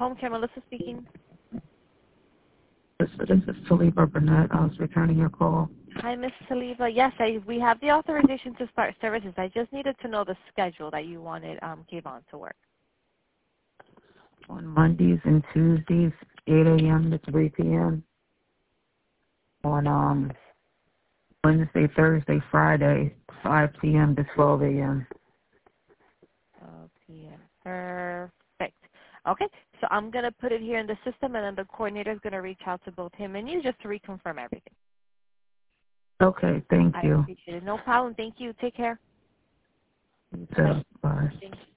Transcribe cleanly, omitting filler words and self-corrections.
Home Care, Melissa speaking. This is Saliba Burnett. I was returning your call. Hi, Miss Saliba. Yes, we have the authorization to start services. I just needed to know the schedule that you wanted Kayvon to work. On Mondays and Tuesdays, 8 a.m. to 3 p.m. On Wednesday, Thursday, Friday, 5 p.m. to 12 a.m. 12 p.m. Perfect. Okay, so I'm going to put it here in the system, and then the coordinator is going to reach out to both him and you just to reconfirm everything. Okay, thank you. I appreciate it. No problem. Thank you. Take care. You too. Bye. Thank you.